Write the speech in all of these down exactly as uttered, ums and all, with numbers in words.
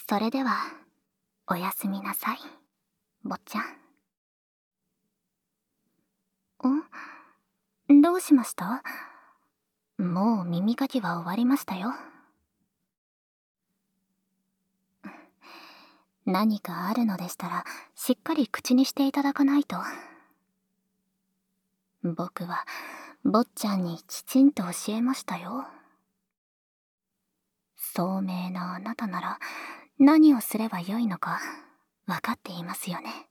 それではおやすみなさい、坊ちゃん。んどうしました？もう耳かきは終わりましたよ。何かあるのでしたらしっかり口にしていただかないと。僕は坊ちゃんにきちんと教えましたよ。聡明なあなたなら何をすればよいのか分かっていますよね。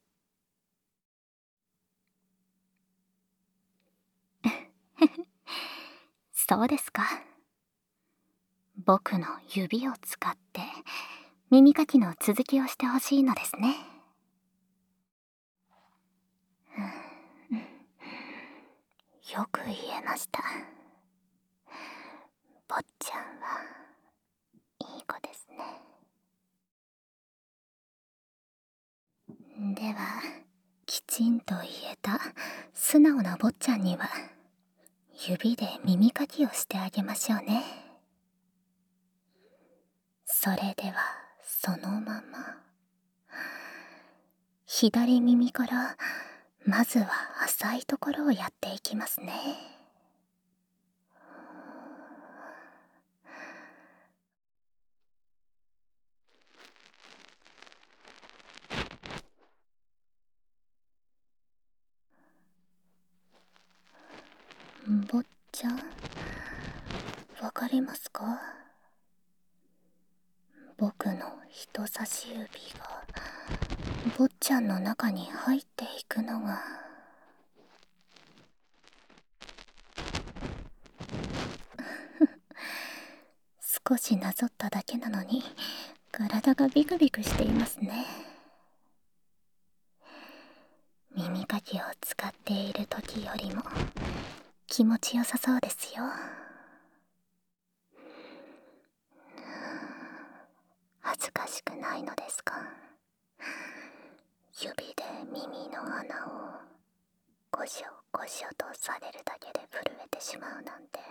そうですか。僕の指を使って耳かきの続きをしてほしいのですね。よく言えました。坊ちゃんはいい子ですね。ではきちんと言えた素直な坊ちゃんには指で耳かきをしてあげましょうね。それではそのまま左耳からまずは浅いところをやっていきますね。坊ちゃん、わかりますか？僕の人差し指が坊ちゃんの中に入っていくのが少しなぞっただけなのに体がビクビクしていますね。耳かきを使っている時よりも気持ちよさそうですよ。恥ずかしくないのですか？指で耳の穴をゴショゴショとされるだけで震えてしまうなんて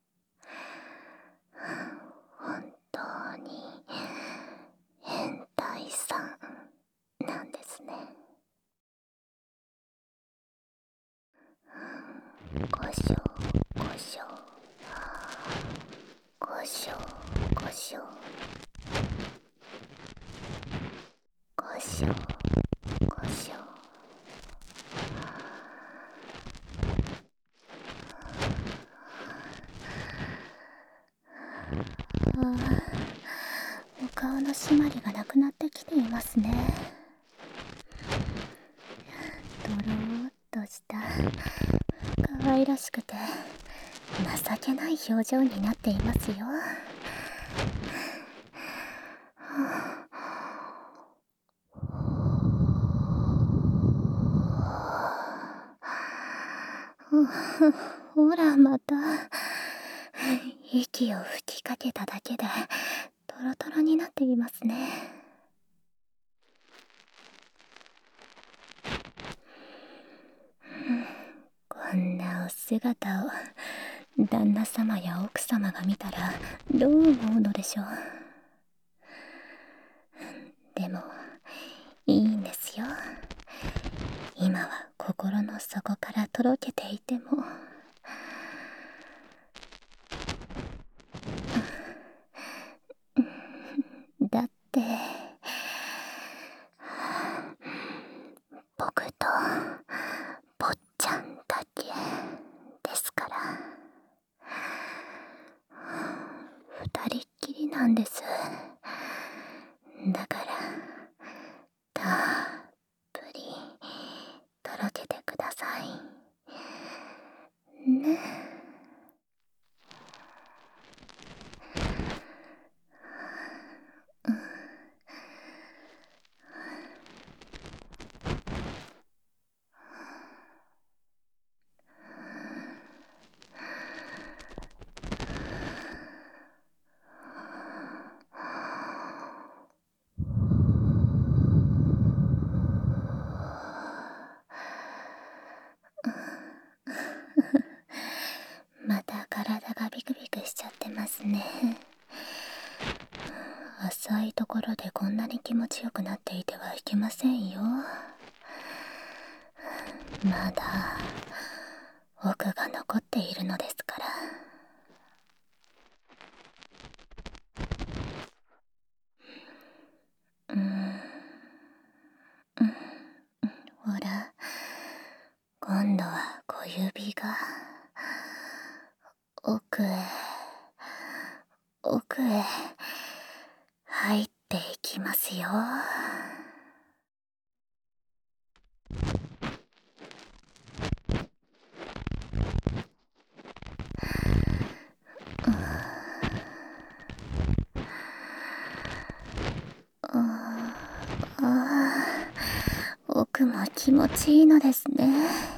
本当に変態さんなんですね。ゴショゴショゴショゴショゴショゴショ。ああ、お顔の締まりがなくなってきていますね。ドローっとした可愛らしくて情けない表情になっていますよ。ほらまた息を吹きかけただけでトロトロになっていますね。こんなお姿を旦那様や奥様が見たらどう思うのでしょう。でもいいんですよ。今は心の底からとろけていてもだって僕と坊ちゃんだけですから。二人っきりなんです。だからたっぷりとろけてくださいね。また体がビクビクしちゃってますね。 浅いところでこんなに気持ちよくなっていてはいけませんよ。まだ奥が残っているのですから。うーん、うん、ほら、今度は小指が奥へ奥へ入っていきますよ。ああ、奥も気持ちいいのですね。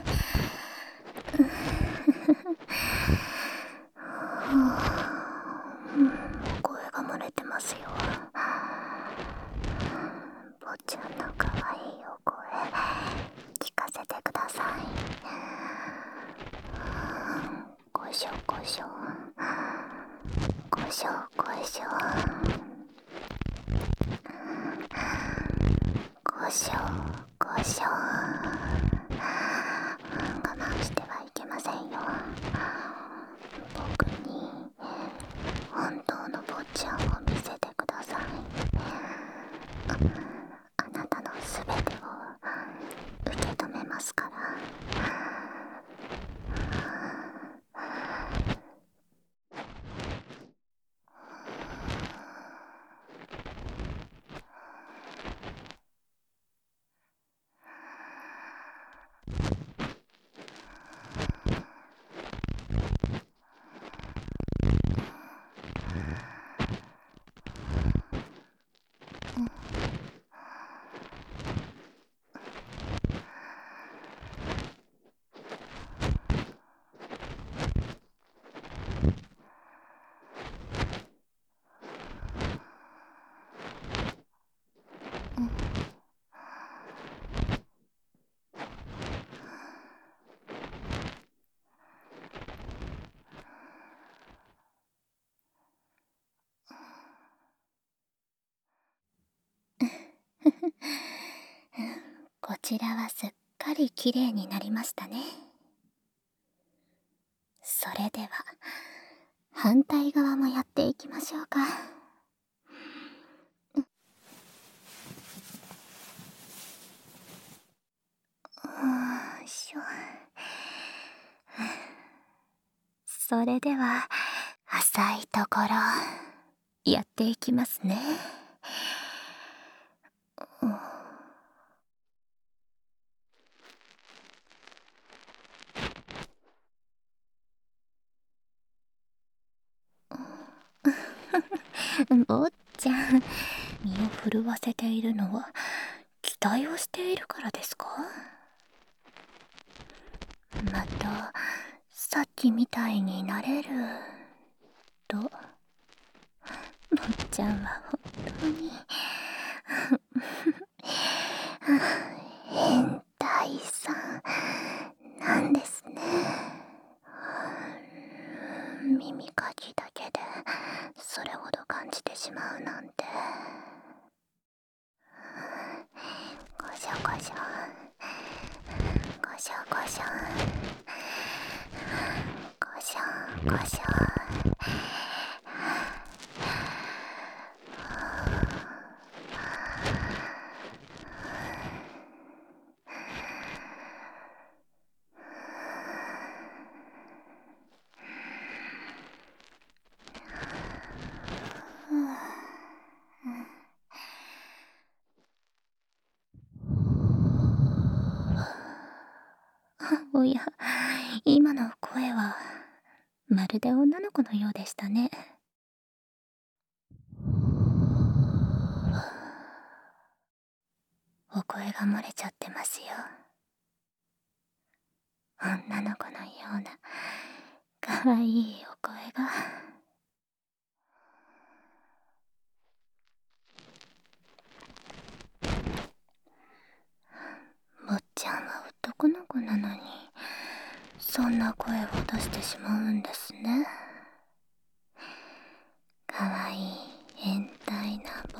声が漏れてますよ。坊ちゃんの可愛いお声聞かせてください。ごしょごしょごしょごしょごしょごしょ。我慢してはいけませんよ。僕に本当の坊ちゃんを見せてください。あ、あなたのすべてを受け止めますから。こちらはすっかりきれいになりましたね。それでは反対側もやっていきましょうか。よいしょ。それでは浅いところやっていきますね。坊ちゃん、身を震わせているのは期待をしているからですか？またさっきみたいになれると。坊ちゃんは本当に変態さんなんですね。耳かきだけでそれほど感じてしまうなんて。ごしょごしょごしょごしょごしょごしょ。おや、今の声はまるで女の子のようでしたね。お声が漏れちゃってますよ。女の子のようなかわいいお声が。坊ちゃんは男の子なのにそんな声を出してしまうんですね。かわいい変態な坊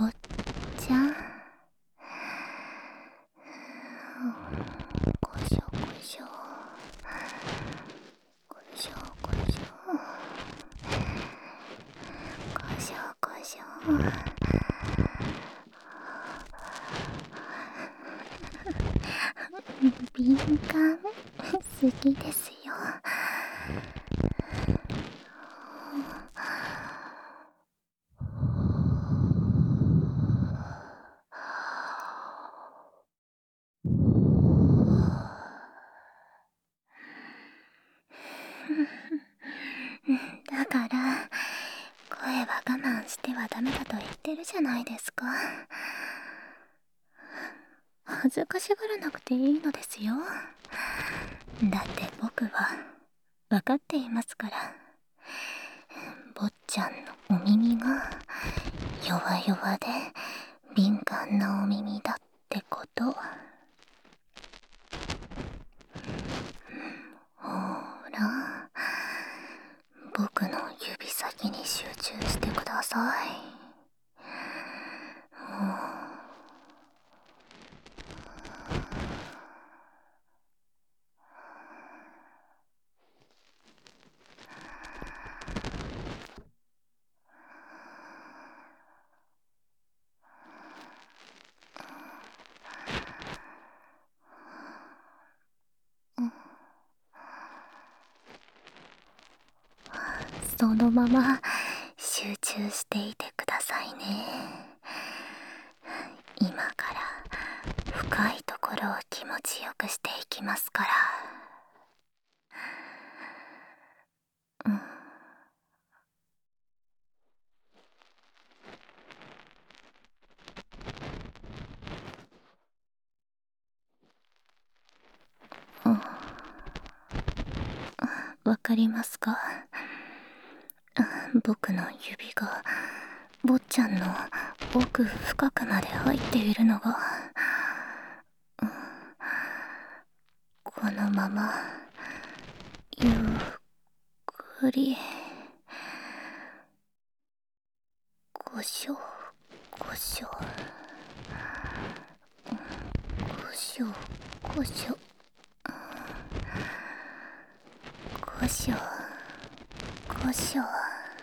敏感好きですよ。だから声は我慢してはダメだと言ってるじゃないですか。恥ずかしがらなくていいのですよ。だって僕は分かっていますから。坊ちゃんのお耳が弱々で敏感なお耳だってこと。ほら、僕の指先に集中してください。そのまま集中していてくださいね。今から深いところを気持ちよくしていきますから。うん。わかりますか？僕の指が坊ちゃんの奥深くまで入っているのが、このままゆっくりごしょごしょごしょごしょごしょごしょ。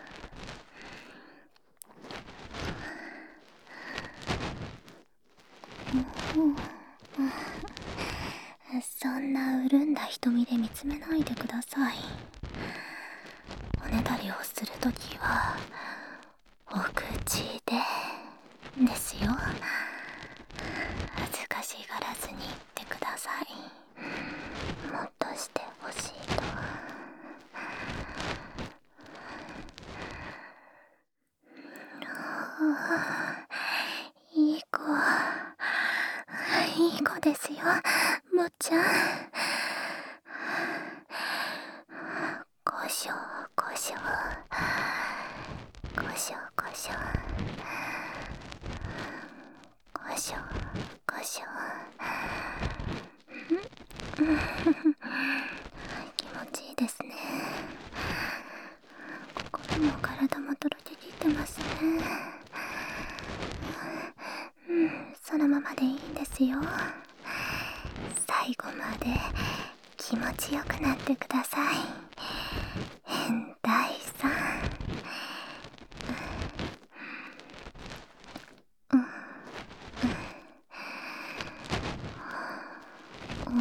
そんな潤んだ瞳で見つめないでください。おねだりをするときはお口でですよ。恥ずかしがらずに言ってください。もっとしてほしいと。いい子、いい子ですよ、坊ちゃん。ごしょごしょごしょごしょごしょごしょ。気持ちいいですね。心も体もとろけきってますね。うん、そのままでいいんですよ。最後まで気持ちよくなってください。変態さん。うんうん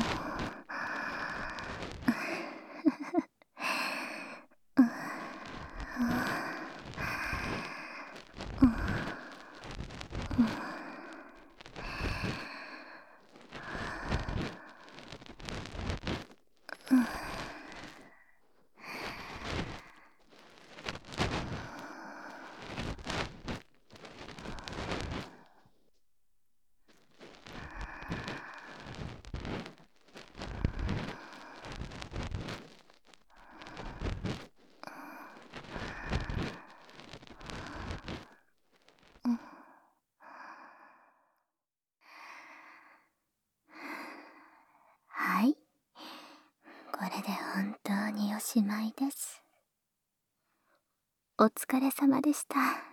はい、これで本当におしまいです。お疲れ様でした。